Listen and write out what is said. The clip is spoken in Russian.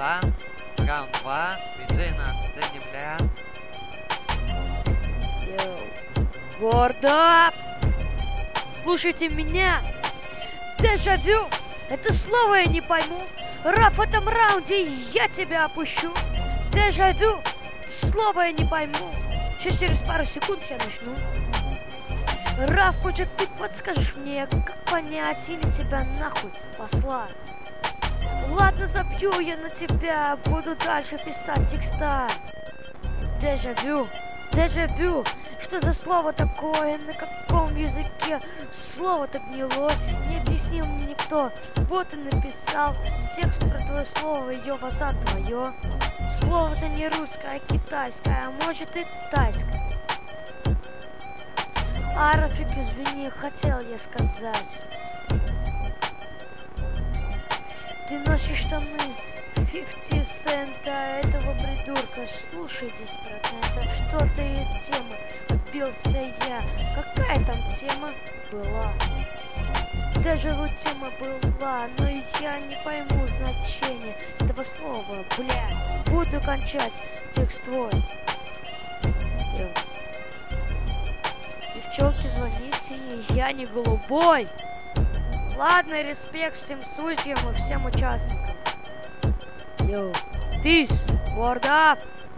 голоса. Раунд 2. Диджей на сцене, бля. Word up! Слушайте меня! Дежавю! Это слово я не пойму. Рэп в этом раунде я тебя опущу. Дежавю! Слово я не пойму. Сейчас через пару секунд я начну. Раф, хочет, ты подскажешь мне, как понять или тебя нахуй послать? Ладно, забью я на тебя, буду дальше писать текста. Дежавю, дежавю, что за слово такое, на каком языке? Слово-то гнилое, не объяснил мне никто. Вот и написал текст про твое слово, ёбаса твое. Слово-то не русское, а китайское, а может и тайское. А, Рафик, извини, хотел я сказать. Ты носишь штаны 50 цента этого придурка. Слушай 10%, что-то и тема. Отбился я. Какая там тема была? Даже вот тема была, но я не пойму значение этого слова, блядь. Буду кончать текст твой. Девчонки, звоните, я не голубой. Ладно, респект всем судьям и всем участникам. Peace, word up.